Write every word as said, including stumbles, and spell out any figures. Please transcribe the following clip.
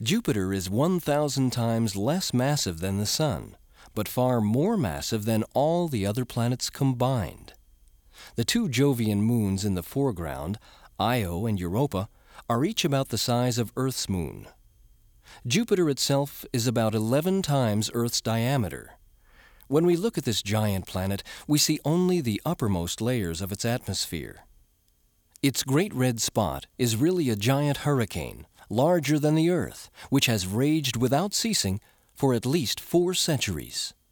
Jupiter is one thousand times less massive than the Sun, but far more massive than all the other planets combined. The two Jovian moons in the foreground, Io and Europa, are each about the size of Earth's moon. Jupiter itself is about eleven times Earth's diameter. When we look at this giant planet, we see only the uppermost layers of its atmosphere. Its great red spot is really a giant hurricane, larger than the Earth, which has raged without ceasing for at least four centuries.